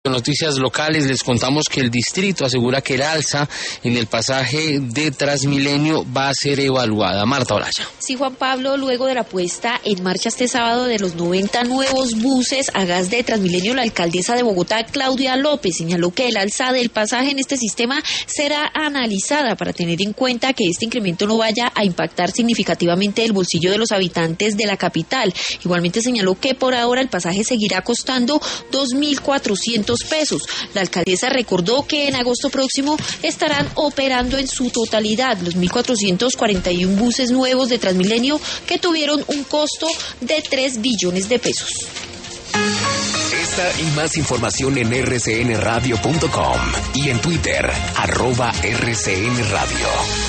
Noticias locales, les contamos que el distrito asegura que el alza en el pasaje de Transmilenio va a ser evaluada. Marta Olaya. Sí, Juan Pablo, luego de la puesta en marcha este sábado de los 90 nuevos buses a gas de Transmilenio, la alcaldesa de Bogotá, Claudia López, señaló que el alza del pasaje en este sistema será analizada para tener en cuenta que este incremento no vaya a impactar significativamente el bolsillo de los habitantes de la capital. Igualmente señaló que por ahora el pasaje seguirá costando 2.400 pesos. La alcaldesa recordó que en agosto próximo estarán operando en su totalidad los 1.441 buses nuevos de Transmilenio que tuvieron un costo de 3 billones de pesos. Esta y más información en rcnradio.com y en Twitter, @rcnradio.